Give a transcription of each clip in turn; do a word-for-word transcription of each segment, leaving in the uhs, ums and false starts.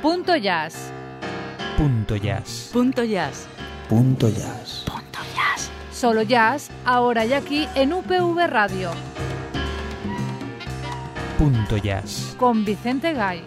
Punto Jazz. Punto Jazz. Punto Jazz. Punto Jazz. Punto Jazz. Solo jazz, ahora y aquí en U P V Radio. Punto Jazz. Con Vicente Gay.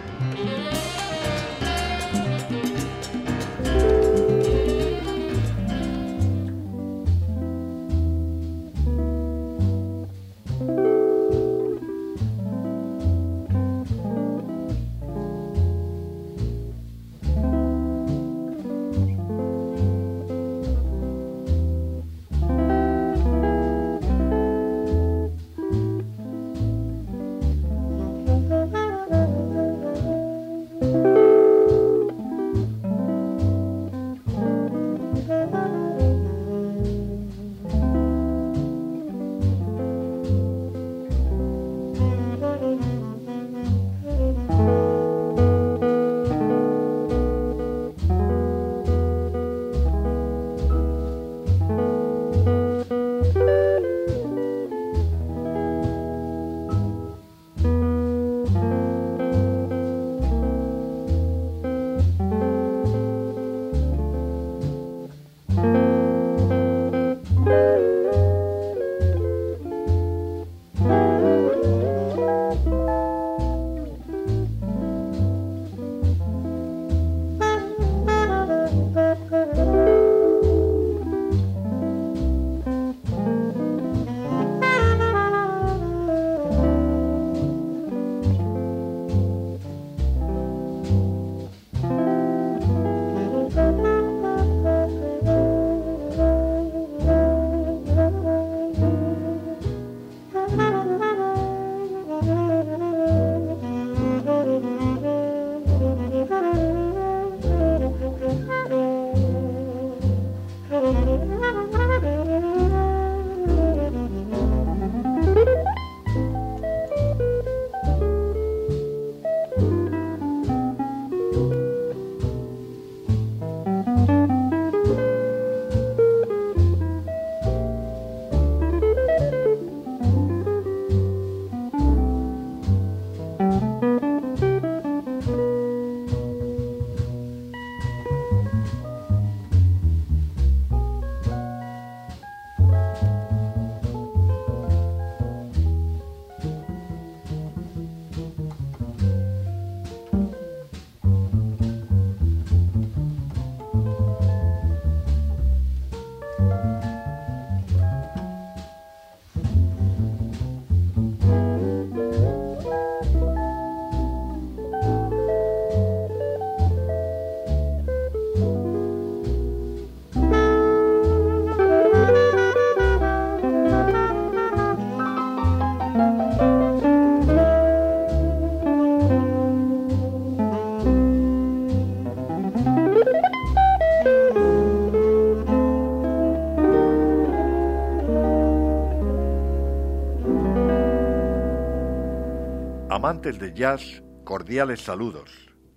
Amantes del jazz, cordiales saludos.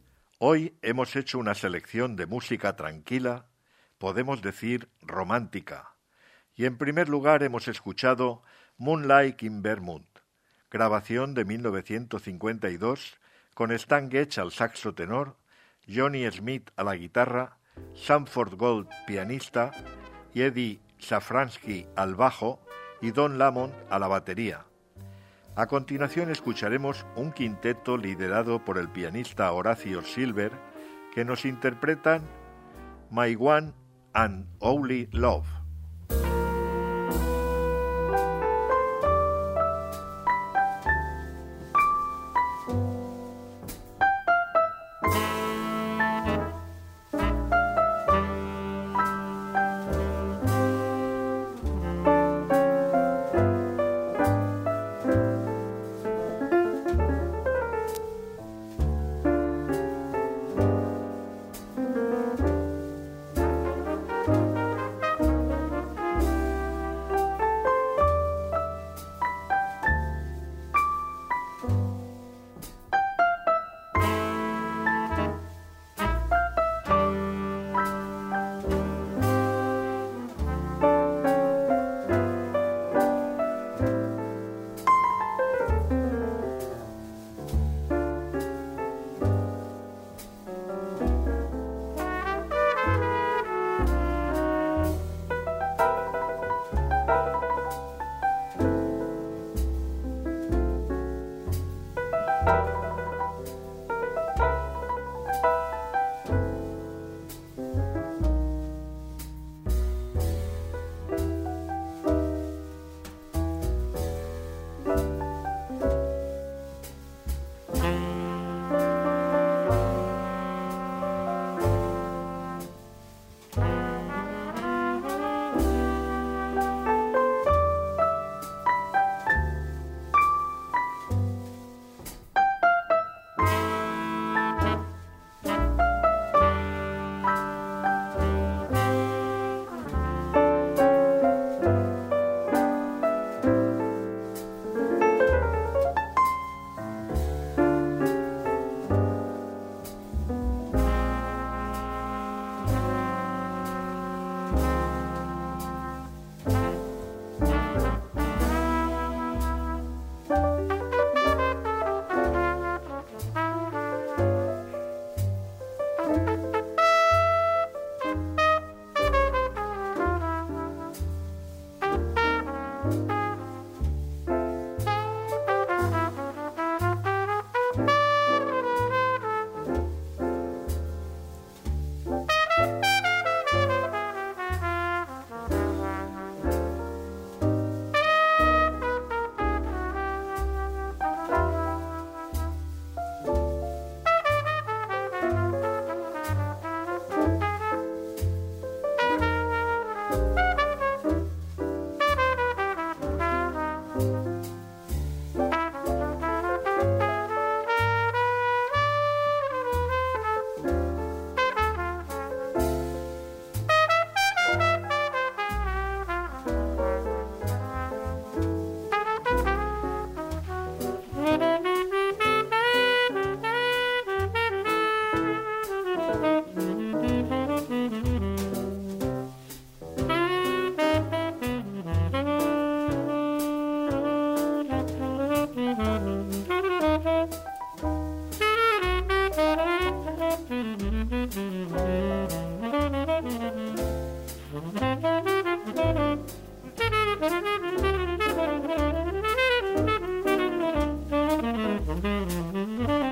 Hoy hemos hecho una selección de música tranquila, podemos decir romántica, y en primer lugar hemos escuchado Moonlight in Vermont, grabación de mil novecientos cincuenta y dos, con Stan Getz al saxo tenor, Johnny Smith a la guitarra, Sanford Gold pianista, y Eddie Safransky al bajo y Don Lamont a la batería. A continuación escucharemos un quinteto liderado por el pianista Horacio Silver que nos interpretan My One and Only Love.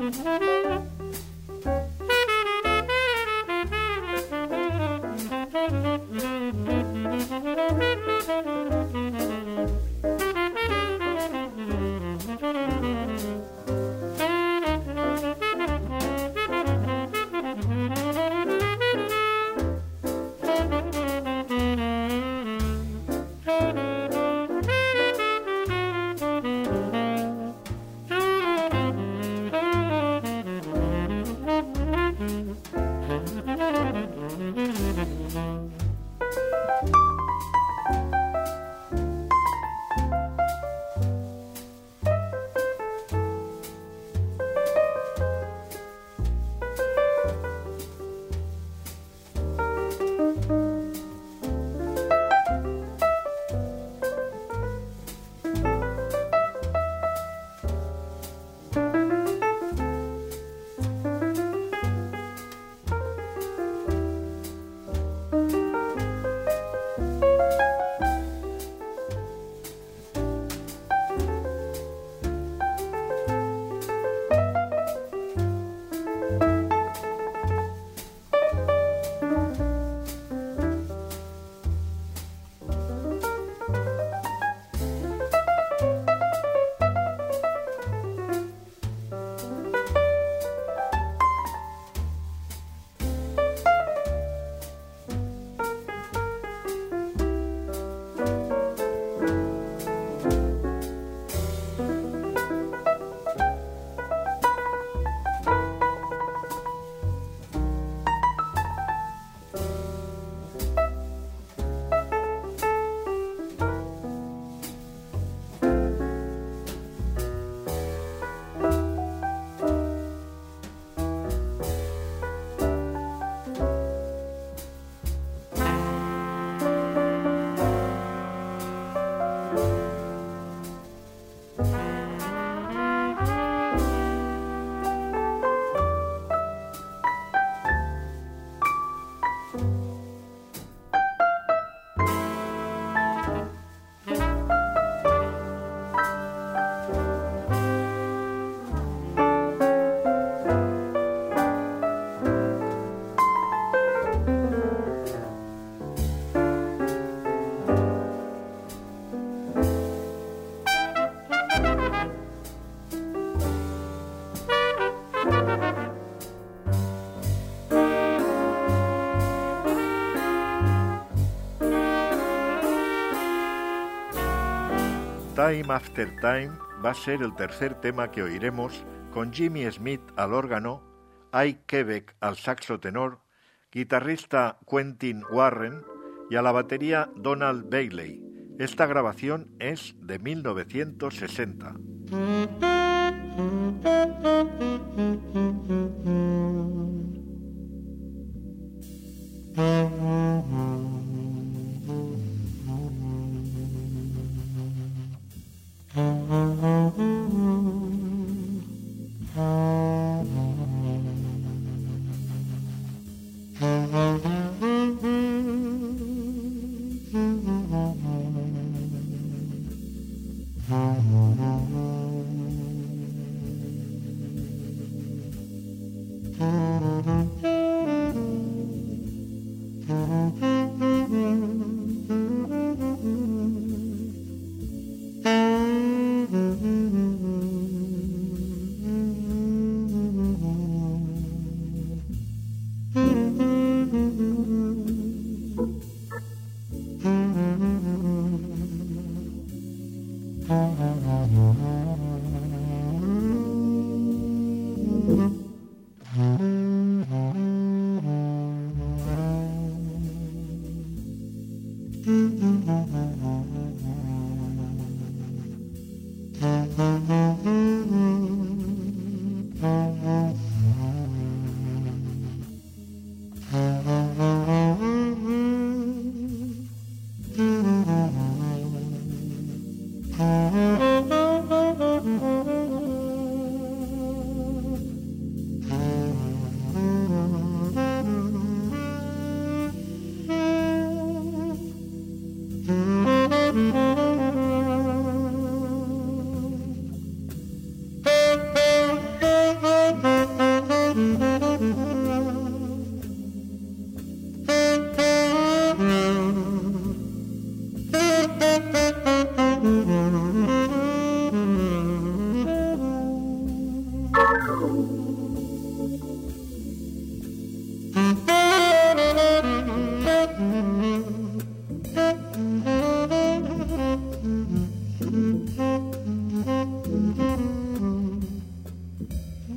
Time After Time va a ser el tercer tema que oiremos, con Jimmy Smith al órgano, Ike Quebec al saxo tenor, guitarrista Quentin Warren y a la batería Donald Bailey. Esta grabación es de mil novecientos sesenta.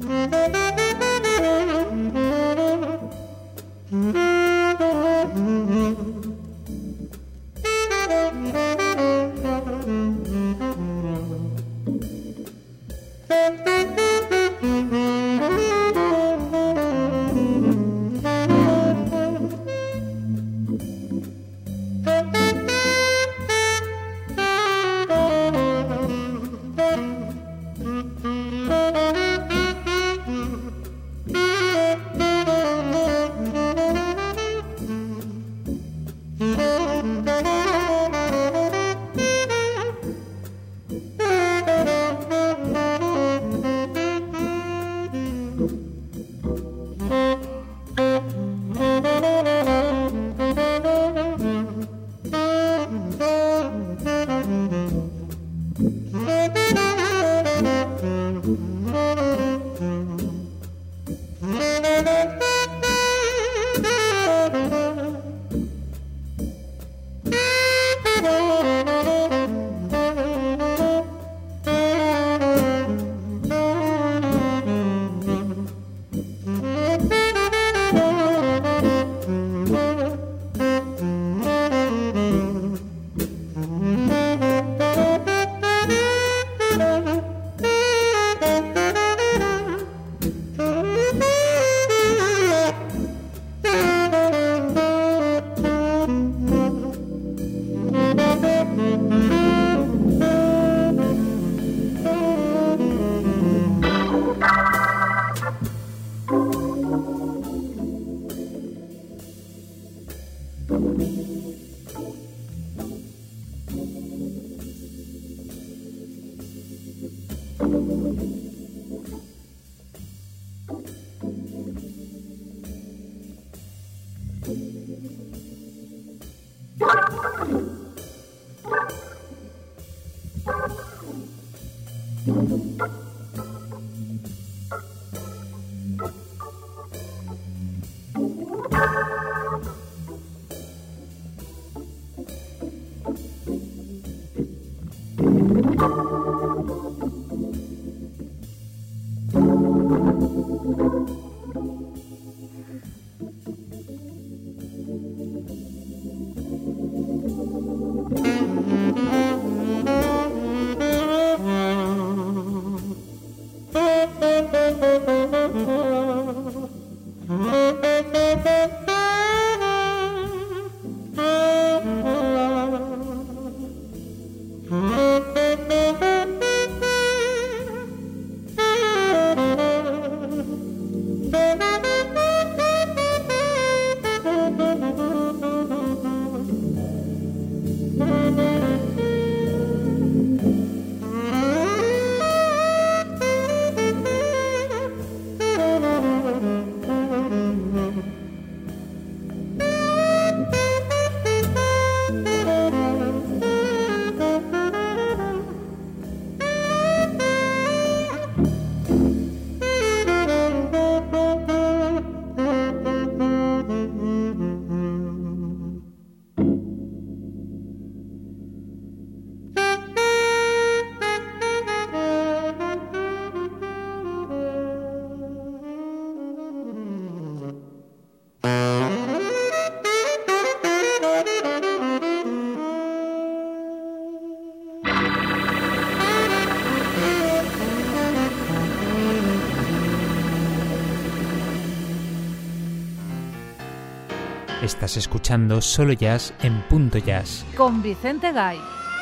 Estás escuchando Solo Jazz en Punto Jazz con Vicente Gay.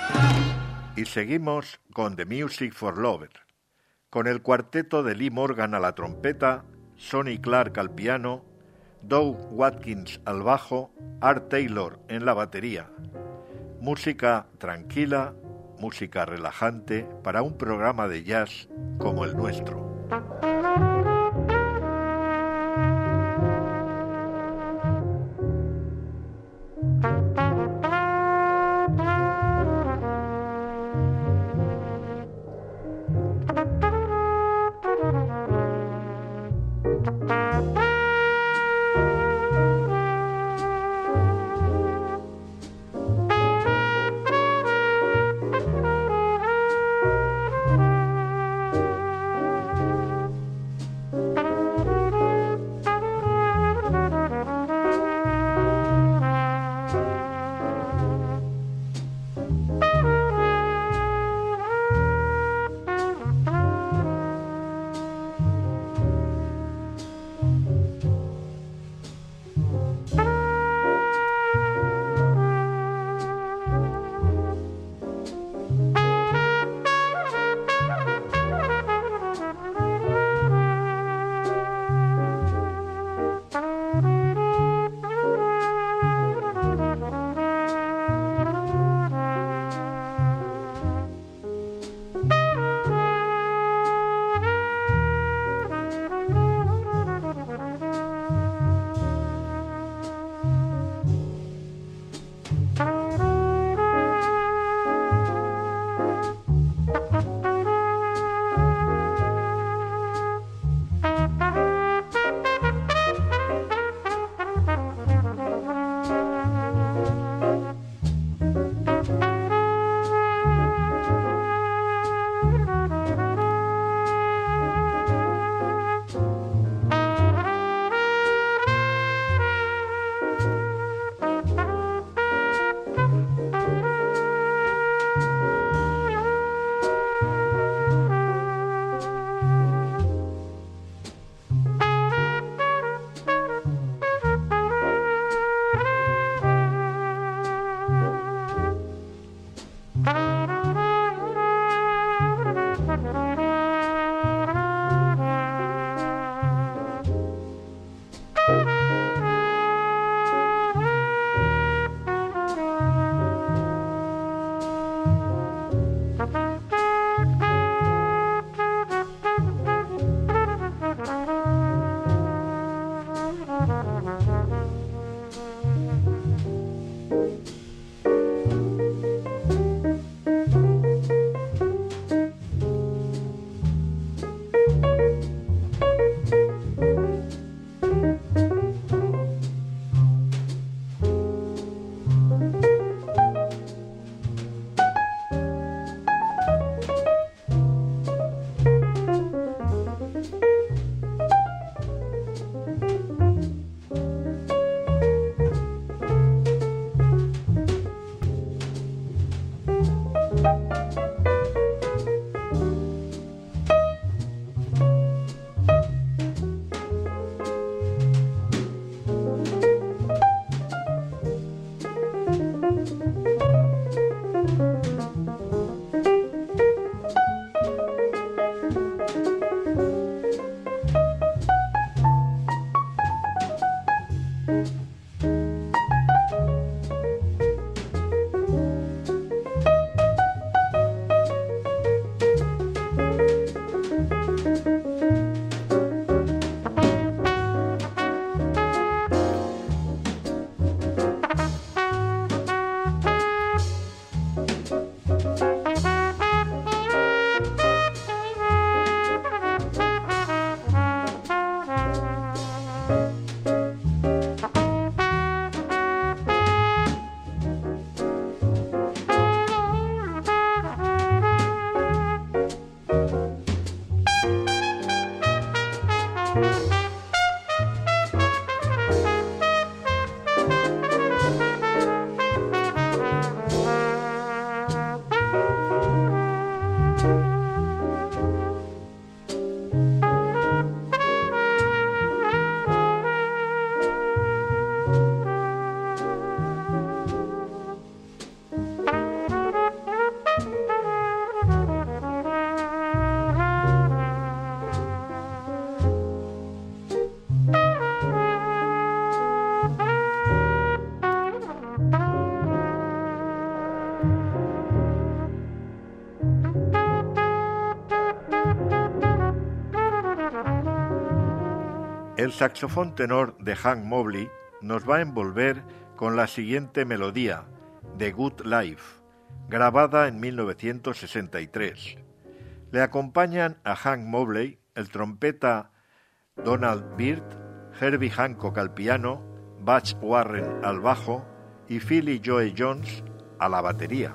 Y seguimos con The Music for Lovers, con el cuarteto de Lee Morgan a la trompeta, Sonny Clark al piano, Doug Watkins al bajo, Art Taylor en la batería. Música tranquila, música relajante para un programa de jazz como el nuestro. El saxofón tenor de Hank Mobley nos va a envolver con la siguiente melodía, The Good Life, grabada en mil novecientos sesenta y tres. Le acompañan a Hank Mobley, el trompeta Donald Byrd, Herbie Hancock al piano, Butch Warren al bajo y Philly Joe Jones a la batería.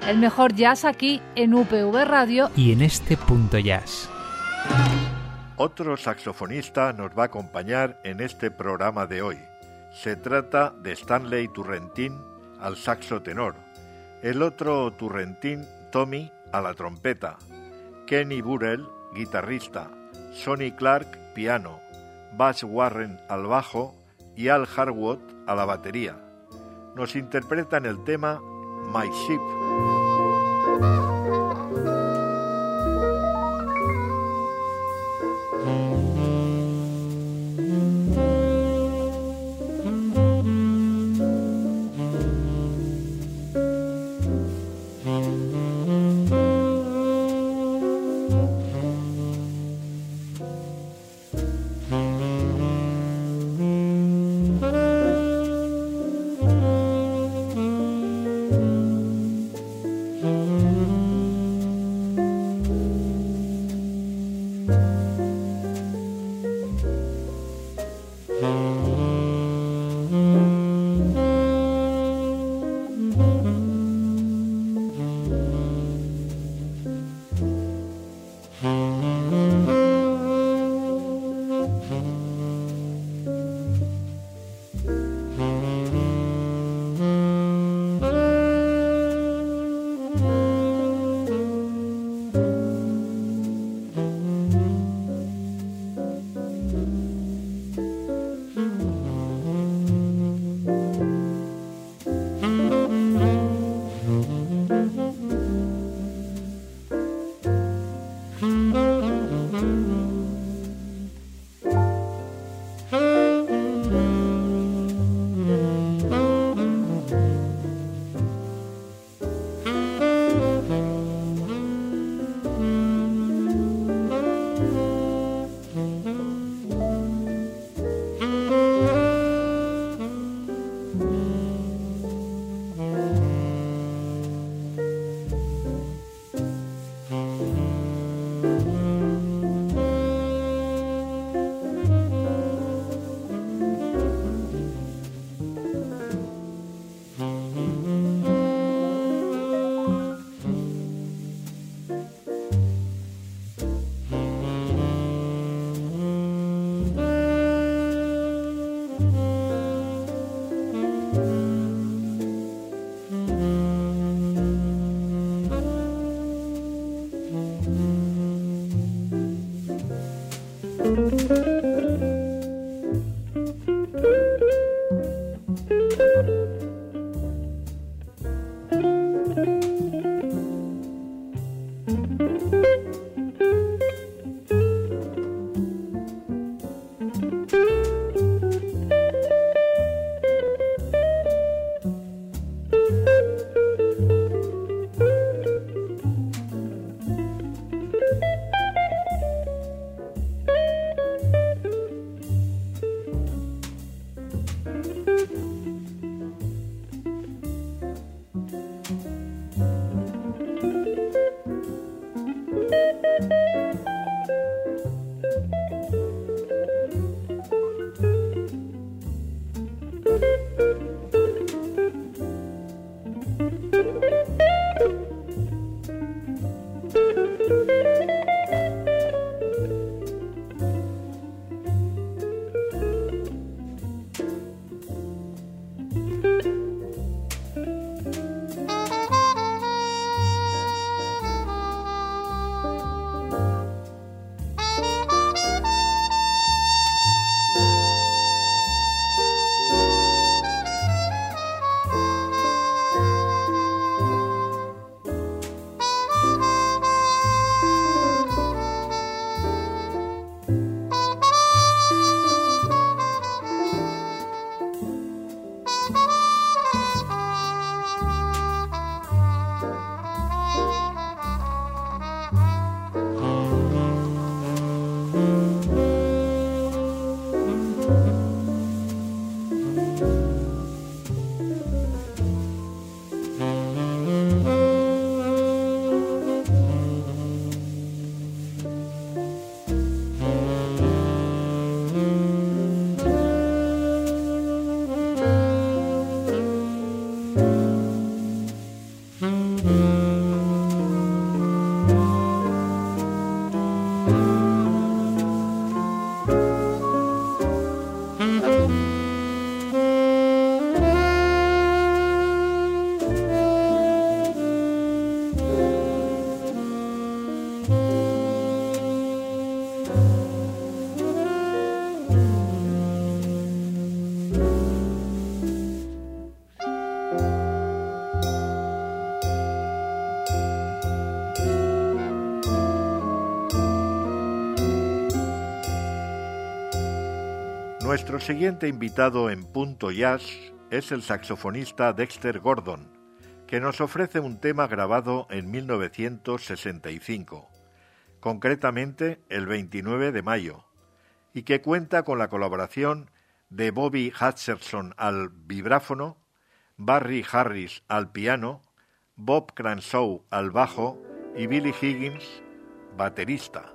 El mejor jazz aquí en U P V Radio y en este Punto Jazz. Otro saxofonista nos va a acompañar en este programa de hoy. Se trata de Stanley Turrentine al saxo tenor, el otro Turrentine, Tommy, a la trompeta, Kenny Burrell, guitarrista, Sonny Clark, piano, Buzz Warren al bajo y Al Harwood a la batería. Nos interpretan el tema My Ship. Mm-hmm. Nuestro siguiente invitado en Punto Jazz es el saxofonista Dexter Gordon, que nos ofrece un tema grabado en mil novecientos sesenta y cinco, concretamente el veintinueve de mayo, y que cuenta con la colaboración de Bobby Hutcherson al vibráfono, Barry Harris al piano, Bob Cranshaw al bajo y Billy Higgins, baterista.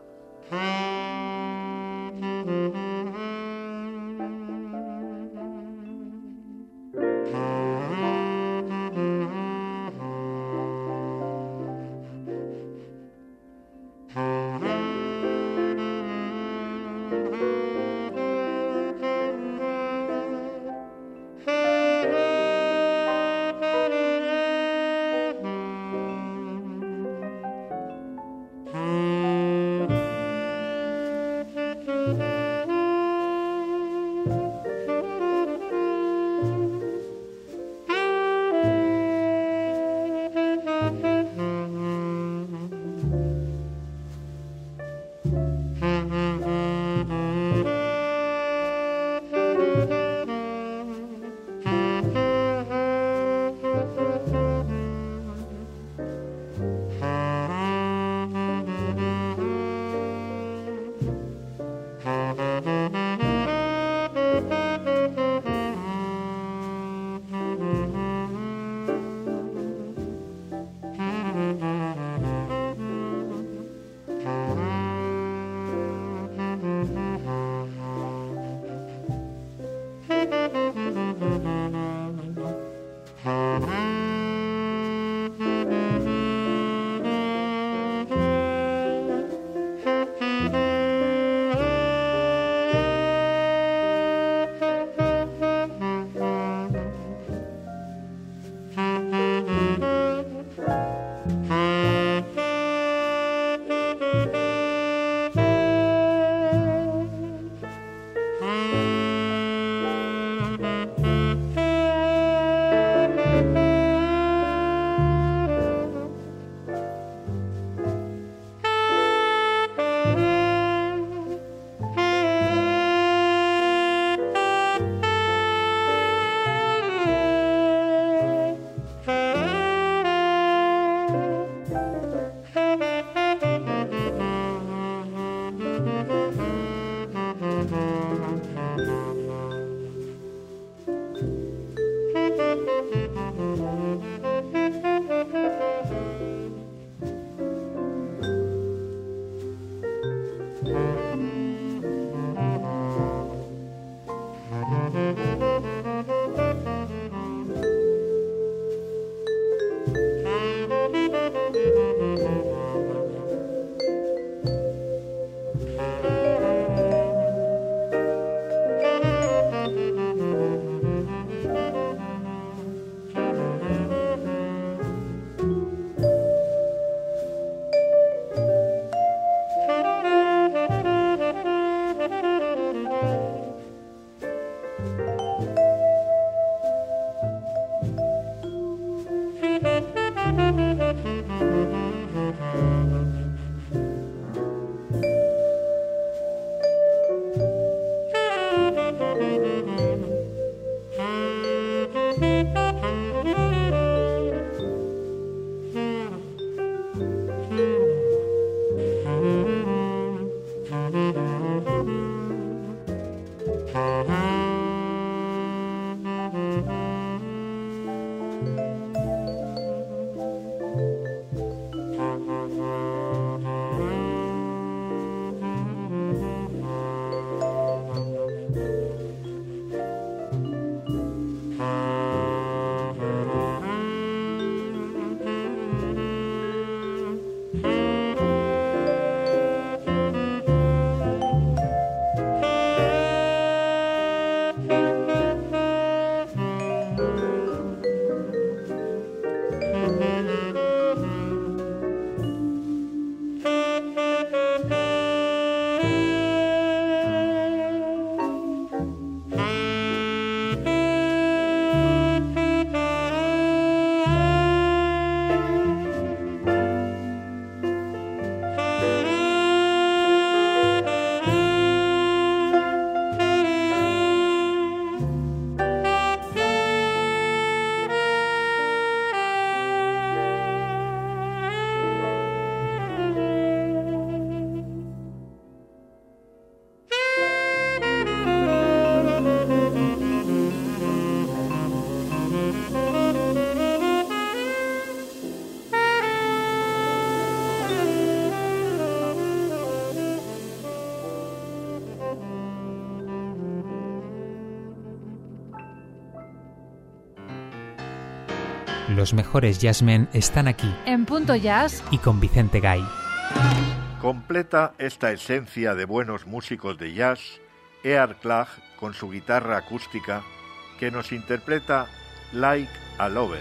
Los mejores jazzmen están aquí. En Punto Jazz y con Vicente Gay. Completa esta esencia de buenos músicos de jazz Earl Clark con su guitarra acústica que nos interpreta Like a Lover.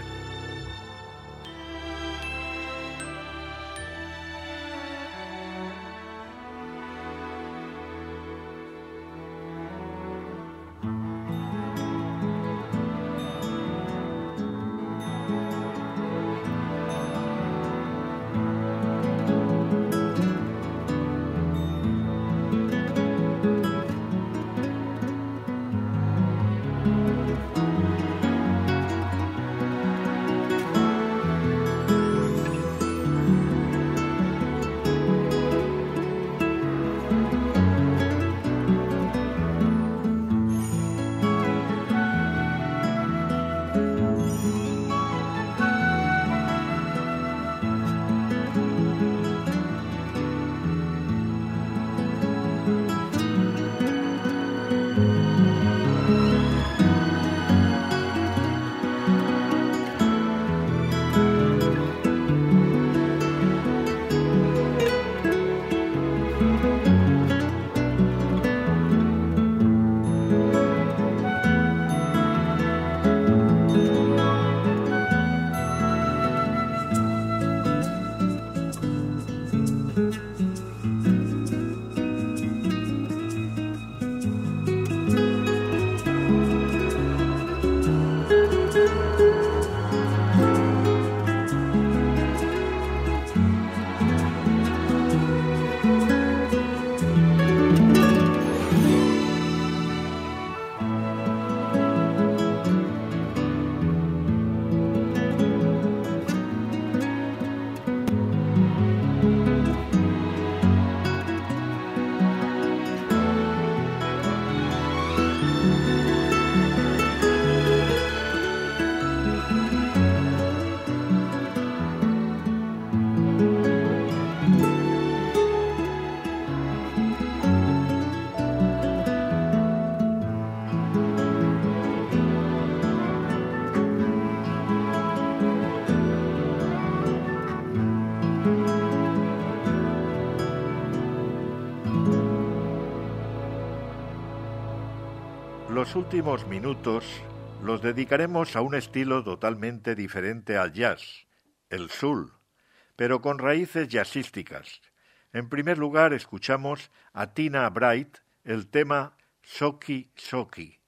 Los últimos minutos los dedicaremos a un estilo totalmente diferente al jazz, el soul, pero con raíces jazzísticas. En primer lugar, escuchamos a Tina Bright el tema Socky Socky.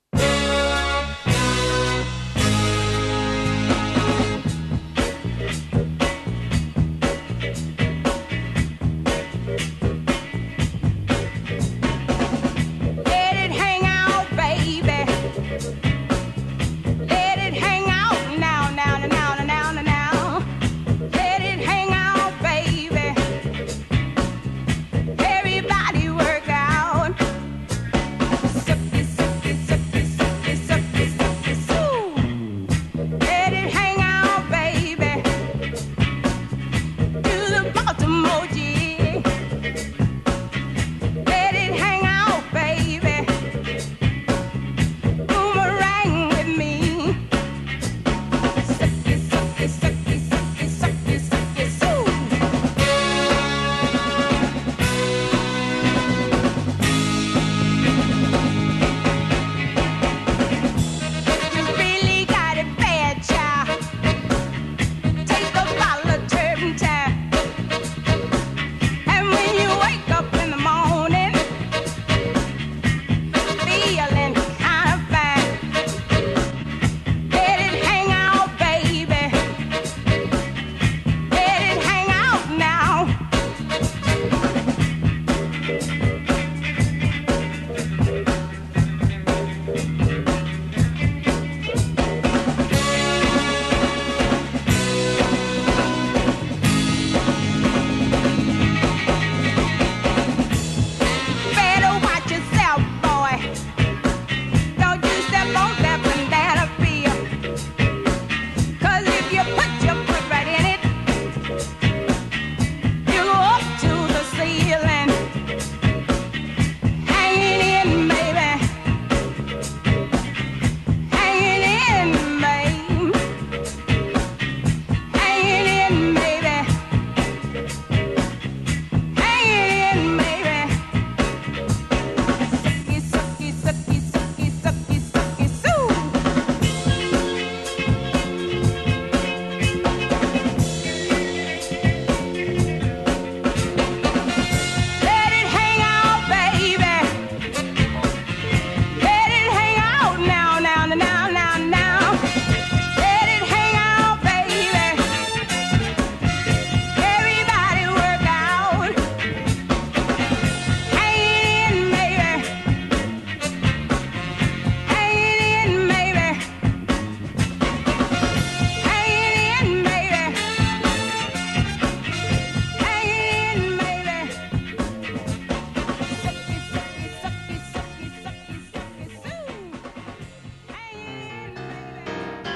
Everybody work out. Sucky, sucky, sucky.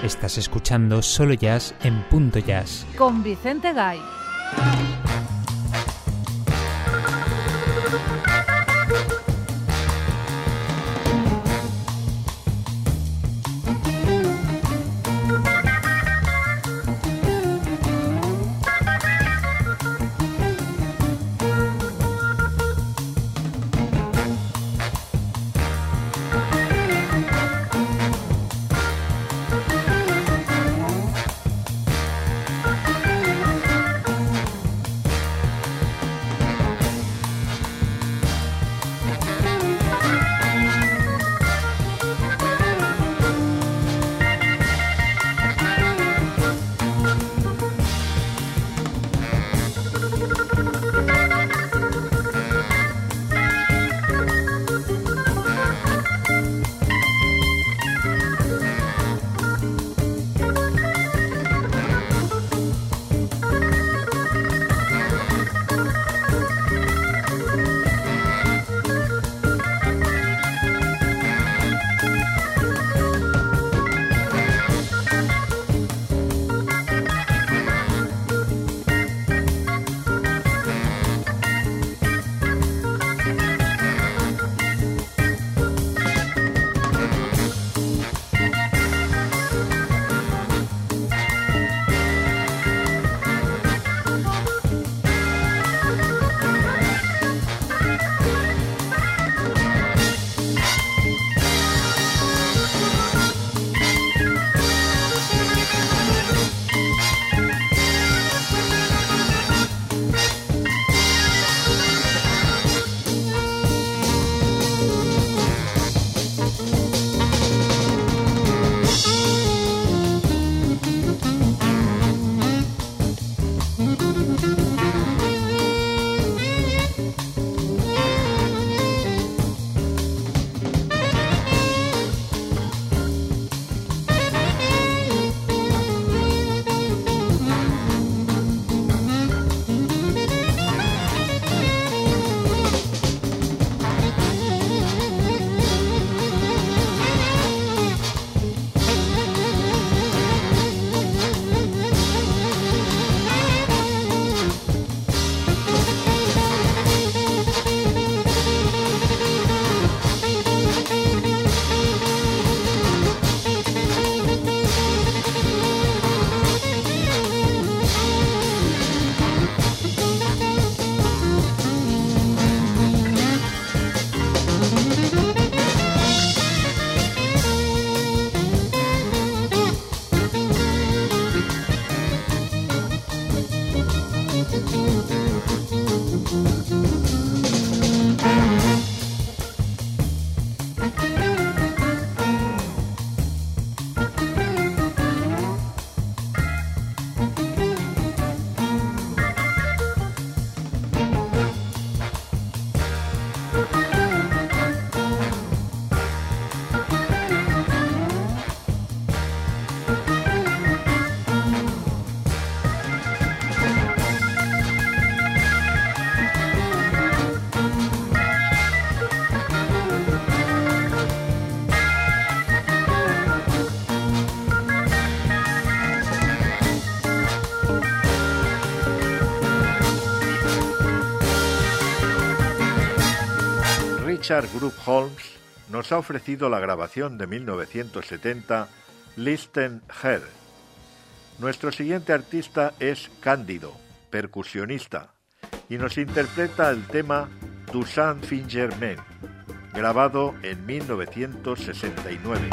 Estás escuchando Solo Jazz en Punto Jazz. Con Vicente Gay. Richard Group Holmes nos ha ofrecido la grabación de mil novecientos setenta Listen Here. Nuestro siguiente artista es Cándido, percusionista, y nos interpreta el tema Toussaint Fingerman, grabado en mil novecientos sesenta y nueve.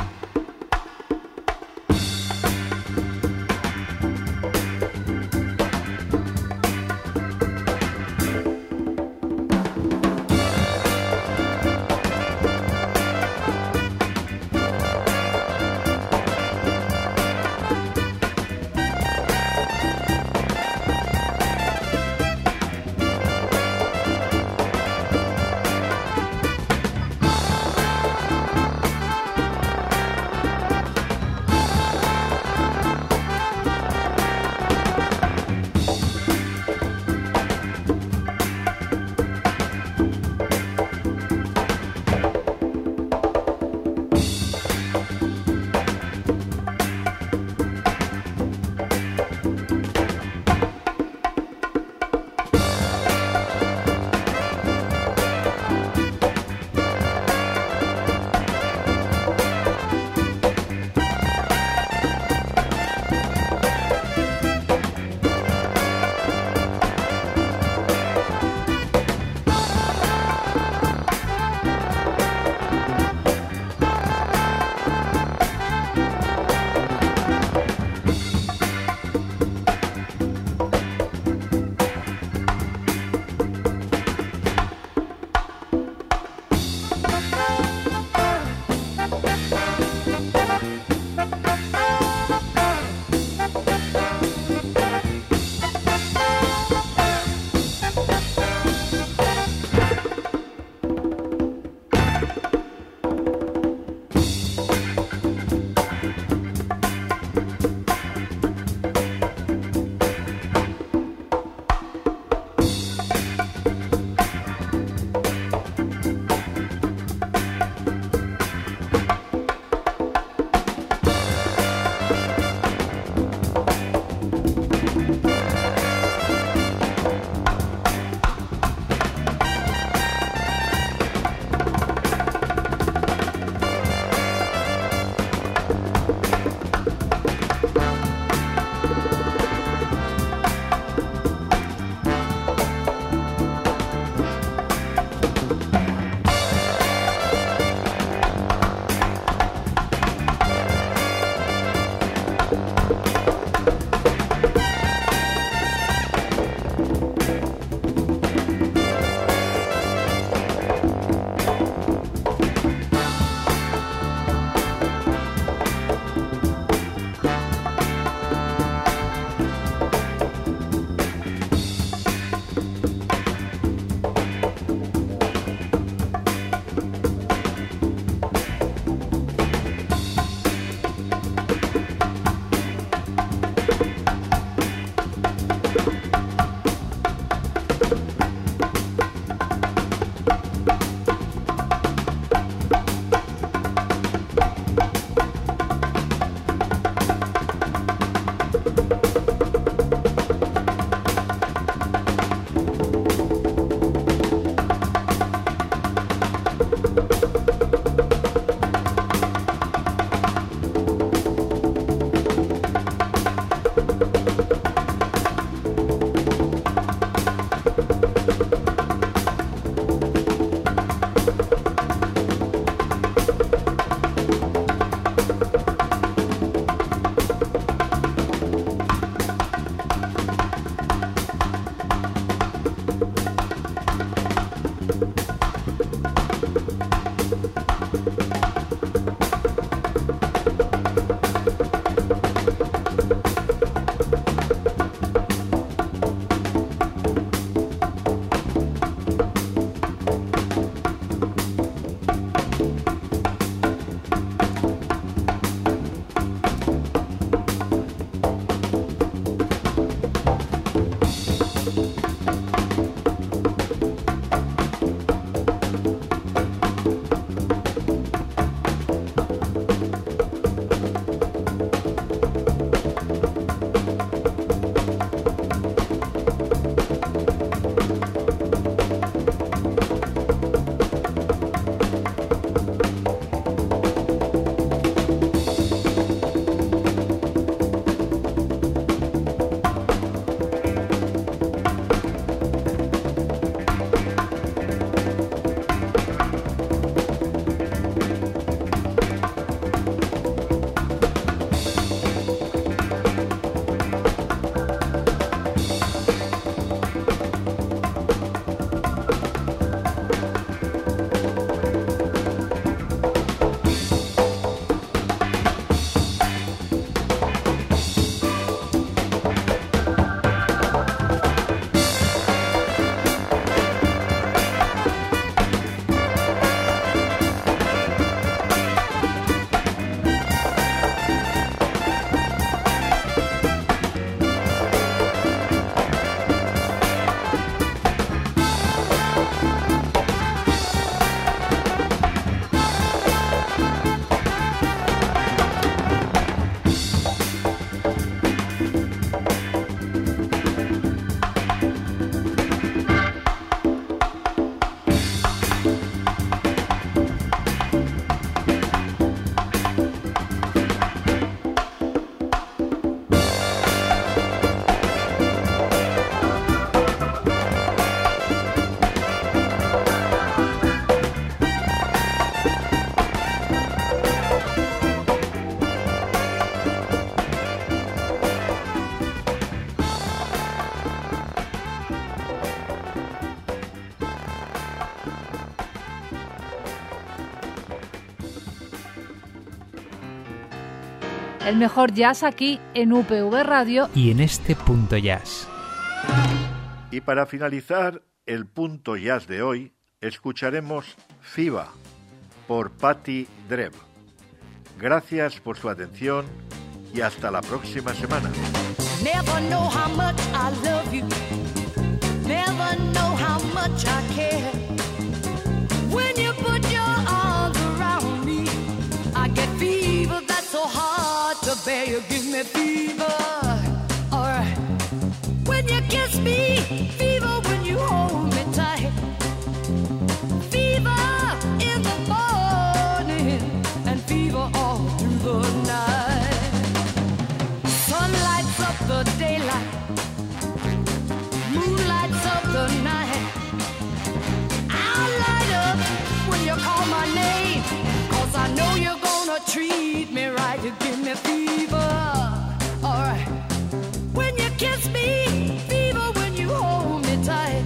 El mejor jazz aquí en U P V Radio y en este Punto Jazz. Y para finalizar el Punto Jazz de hoy, escucharemos Fever por Patti Dreb. Gracias por su atención y hasta la próxima semana. Never know how much I love you. Never know how much I care. When you put your arms around me, I get fever that's so hard to bear. You give me fever, alright. When you kiss me, fever when you hold me tight. Fever in the morning and fever all through the night. Sun lights up the daylight, moon lights up the night. I'll light up when you call my name, 'cause I know you're gonna treat me right. You give me fever, alright. When you kiss me, fever when you hold me tight.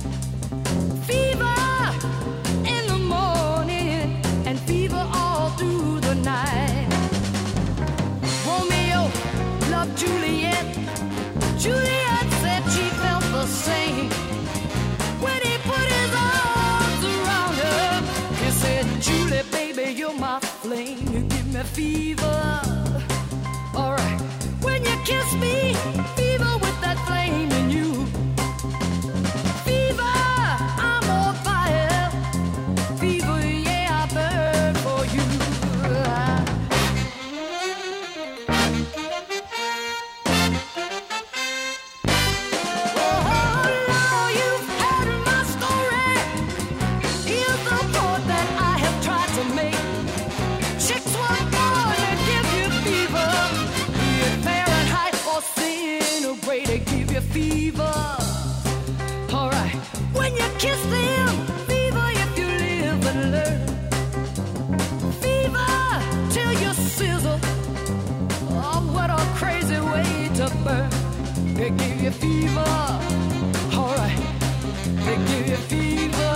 Fever in the morning and fever all through the night. Romeo loved Juliet. Juliet said she felt the same. When he put his arms around her, he said, Julie, baby, you're my flame. You give me fever, alright. When you kiss me, fever with that flame in you. Fever, I'm on fire. Fever, yeah, I burn for you. Oh, Lord, you've heard my story. Here's the point that I have tried to make. Chicks were born to give you fever. Be it Fahrenheit or centigrade, they give you fever. Alright, when you kiss them, fever if you live and learn. Fever till you sizzle. Oh, what a crazy way to burn. They give you fever. Alright, they give you fever.